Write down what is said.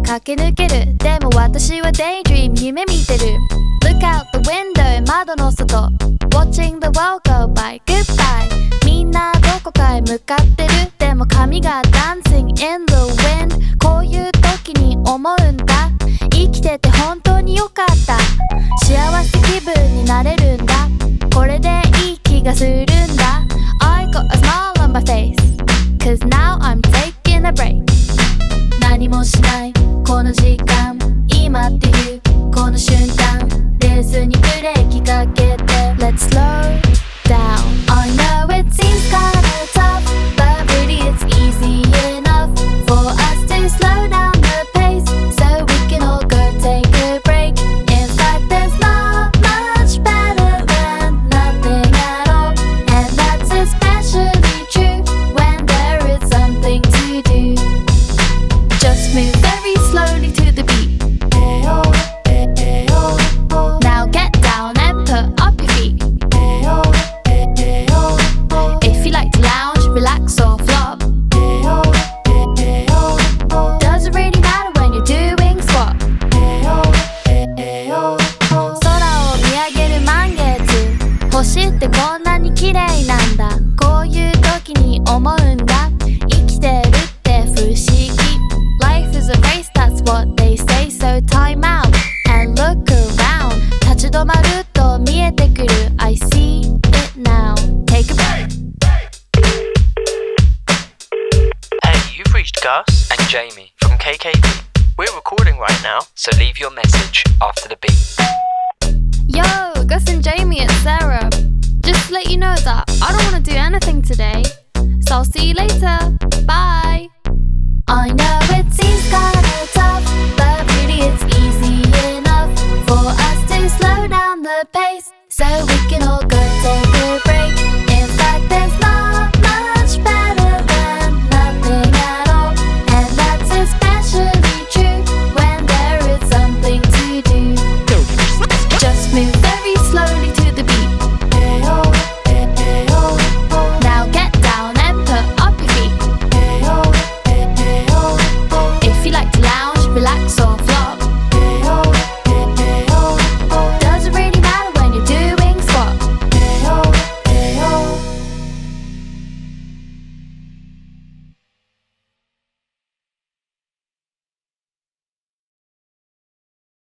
駆け抜ける。でも私は daydream 夢見てる。 Look out the window 窓の外 Watching the world go by Goodbye みんなどこかへ向かってる。でも髪が dancing in the wind こういう時に思うんだ。生きてて本当によかった。幸せ気分になれるんだ。これでいい気がするんだ。 I got a smile on my face Cause now I'm taking a break 何もしないこの時間今っていうこの瞬間レースにブレーキかけて Let's slow down I know it seems kinda tough But really it's easy enough For us to slow down the pace So we can all go take a break In fact there's not much better than nothing at all And that's especially true When there is something to do Just move very slowly to the beat Now get down and put up your feet If you like to lounge, relax or flop Doesn't really matter when you're doing squat 空を見上げる満月星ってこんなに綺麗なんだ。こういう時に思うんだ。生きてるって不思議 Life is a race, that's what they say So time out and look around 立ち止まると見えてくる I see it now Take a break Hey, you've reached Gus and Jamie from KKB. We're recording right now, so leave your message after the beep. Yo, Gus and Jamie, it's Sarah. Just to let you know that I don't want to do anything today. So I'll see you later. Bye. I know it seems kinda tough, but really it's easy enough for us to slow down the pace.